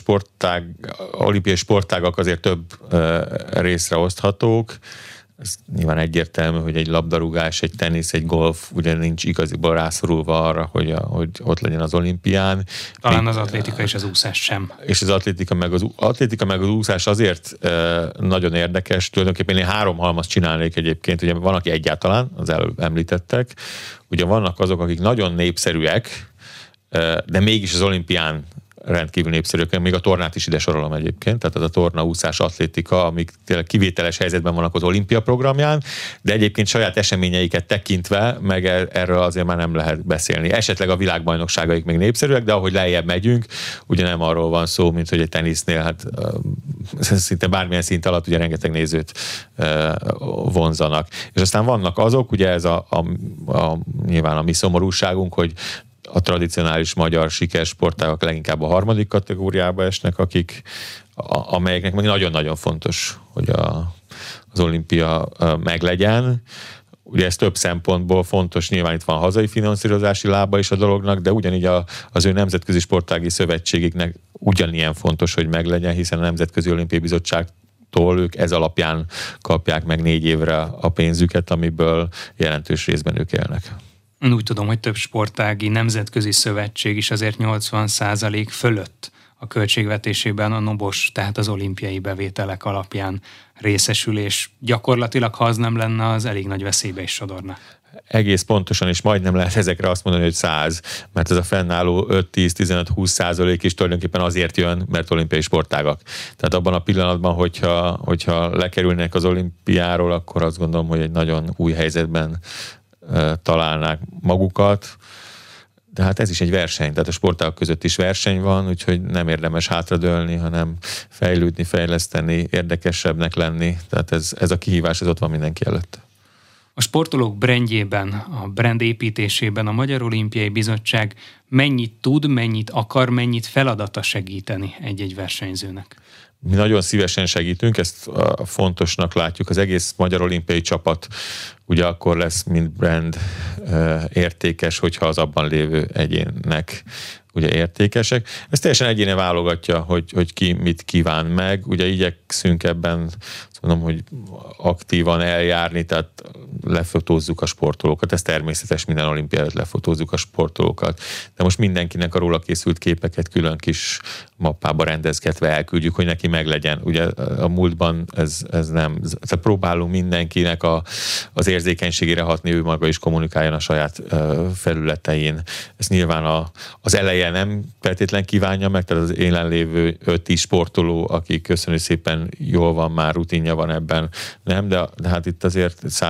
olimpiai sportágak azért több részre oszthatók. Ez nyilván egyértelmű, hogy egy labdarúgás, egy tenisz, egy golf ugye nincs igaziból rászorulva arra, hogy ott legyen az olimpián. Talán az atlétika és az úszás sem. És az atlétika meg az úszás azért nagyon érdekes. Tulajdonképpen én 3 halmazt csinálnék egyébként. Ugye van, aki egyáltalán, az előbb említettek. Ugye vannak azok, akik nagyon népszerűek, de mégis az olimpián rendkívül népszerűek, még a tornát is ide sorolom egyébként, tehát az a torna, úszás, atlétika, amik tényleg kivételes helyzetben vannak az olimpia programján, de egyébként saját eseményeiket tekintve, meg erről azért már nem lehet beszélni. Esetleg a világbajnokságaik még népszerűek, de ahogy lejjebb megyünk, ugye nem arról van szó, mint hogy egy tenisznél, hát szinte bármilyen szint alatt ugye rengeteg nézőt vonzanak. És aztán vannak azok, ugye ez nyilván a mi szomorúságunk, hogy a tradicionális magyar sikersportágak leginkább a 3. kategóriába esnek, amelyeknek meg nagyon-nagyon fontos, hogy az olimpia meglegyen. Ugye ez több szempontból fontos, nyilván itt van a hazai finanszírozási lába is a dolognak, de ugyanígy az ő nemzetközi sportági szövetségiknek ugyanilyen fontos, hogy meglegyen, hiszen a Nemzetközi Olimpiai Bizottságtól ők ez alapján kapják meg 4 évre a pénzüket, amiből jelentős részben ők élnek. Úgy tudom, hogy több sportági nemzetközi szövetség is azért 80% fölött a költségvetésében a NOBOS, tehát az olimpiai bevételek alapján részesül, és gyakorlatilag, ha az nem lenne, az elég nagy veszélybe is sodorna. Egész pontosan, és majdnem lehet ezekre azt mondani, hogy 100, mert ez a fennálló 5-10-15-20% is tulajdonképpen azért jön, mert olimpiai sportágak. Tehát abban a pillanatban, hogyha lekerülnek az olimpiáról, akkor azt gondolom, hogy egy nagyon új helyzetben találnák magukat, de hát ez is egy verseny, tehát a sportágak között is verseny van, úgyhogy nem érdemes hátradőlni, hanem fejlődni, fejleszteni, érdekesebbnek lenni, tehát ez a kihívás, ez ott van mindenki előtt. A sportolók brandjében, a brand építésében a Magyar Olimpiai Bizottság mennyit tud, mennyit akar, mennyit feladata segíteni egy-egy versenyzőnek? Mi nagyon szívesen segítünk, ezt fontosnak látjuk. Az egész magyar olimpiai csapat ugye akkor lesz, mint brand értékes, hogyha az abban lévő egyének ugye értékesek. Ez teljesen egyéne válogatja, hogy ki mit kíván meg. Ugye igyekszünk ebben, azt mondom, hogy aktívan eljárni, tehát lefotózzuk a sportolókat. Ez természetes, minden olimpia előtt lefotózzuk a sportolókat. De most mindenkinek a róla készült képeket külön kis mappába rendezgetve elküldjük, hogy neki meglegyen. Ugye a múltban ez nem. Tehát próbálunk mindenkinek az érzékenységére hatni, ő maga is kommunikáljon a saját felületein. Ez nyilván az eleje nem feltétlen kívánja meg, tehát az élen lévő 5-10 sportoló, aki köszönjük szépen jól van, már rutinja van ebben, nem, de hát itt azért 170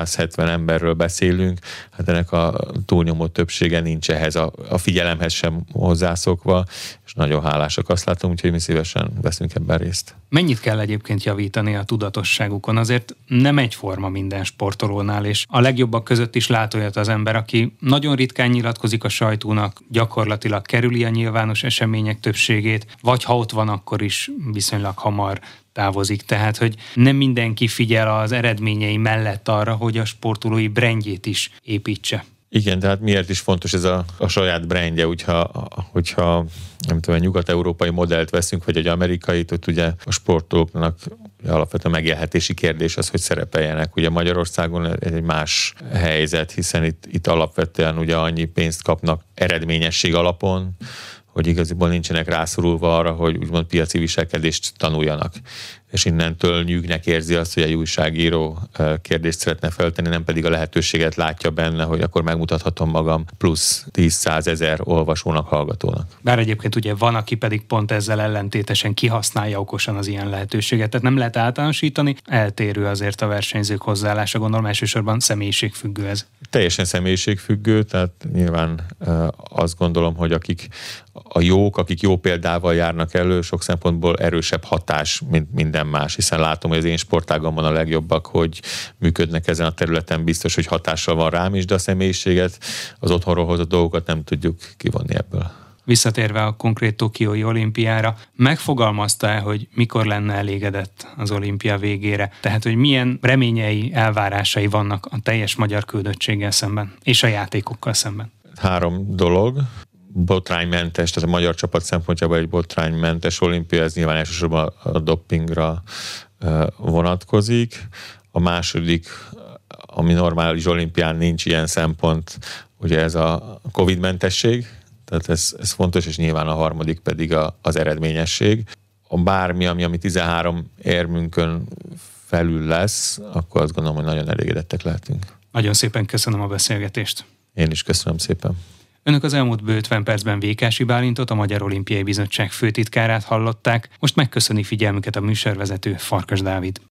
50 emberről beszélünk, hát ennek a túlnyomó többsége nincs ehhez a figyelemhez sem hozzászokva, és nagyon hálásak, azt látom, úgyhogy mi szívesen veszünk ebben részt. Mennyit kell egyébként javítani a tudatosságukon? Azért nem egyforma minden sportolónál, és a legjobbak között is lát olyat az ember, aki nagyon ritkán nyilatkozik a sajtónak, gyakorlatilag kerüli a nyilvános események többségét, vagy ha ott van, akkor is viszonylag hamar távozik. Tehát, hogy nem mindenki figyel az eredményei mellett arra, hogy a sportolói brandjét is építse. Igen, tehát miért is fontos ez a saját brandje, hogyha nem tudom, nyugat-európai modellt veszünk, vagy egy amerikait, ott ugye a sportolóknak alapvetően megélhetési kérdés az, hogy szerepeljenek. Ugye Magyarországon egy más helyzet, hiszen itt alapvetően ugye annyi pénzt kapnak eredményesség alapon, hogy igaziból nincsenek rászorulva arra, hogy úgymond piaci viselkedést tanuljanak. És innentől nyűgnek érzi azt, hogy egy újságíró kérdést szeretne feltenni, nem pedig a lehetőséget látja benne, hogy akkor megmutathatom magam plusz 10-100 ezer olvasónak, hallgatónak. Bár egyébként ugye van, aki pedig pont ezzel ellentétesen kihasználja okosan az ilyen lehetőséget. Tehát nem lehet általánosítani, eltérő azért a versenyzők hozzáállása, gondolom elsősorban személyiségfüggő ez. Teljesen személyiségfüggő, tehát nyilván azt gondolom, hogy akik a jók, akik jó példával járnak elő, sok szempontból erősebb hatás, mint minden más, hiszen látom, hogy az én sportágomban a legjobbak, hogy működnek ezen a területen, biztos, hogy hatással van rám is, de a személyiséget, az otthonról hozott dolgokat nem tudjuk kivonni ebből. Visszatérve a konkrét tokiói olimpiára, megfogalmazta-e, hogy mikor lenne elégedett az olimpia végére? Tehát, hogy milyen reményei, elvárásai vannak a teljes magyar küldöttséggel szemben, és a játékokkal szemben? 3 dolog. Botránymentes, tehát a magyar csapat szempontjából egy botránymentes olimpia, ez nyilván elsősorban a dopingra vonatkozik. A második, ami normális olimpián nincs ilyen szempont, ugye ez a Covid-mentesség, tehát ez fontos, és nyilván a harmadik pedig az eredményesség. A bármi, ami 13 érmünkön felül lesz, akkor azt gondolom, hogy nagyon elégedettek lehetünk. Nagyon szépen köszönöm a beszélgetést. Én is köszönöm szépen. Önök az elmúlt 50 percben Vékási Bálintot, a Magyar Olimpiai Bizottság főtitkárát hallották. Most megköszöni figyelmüket a műsorvezető, Farkas Dávid.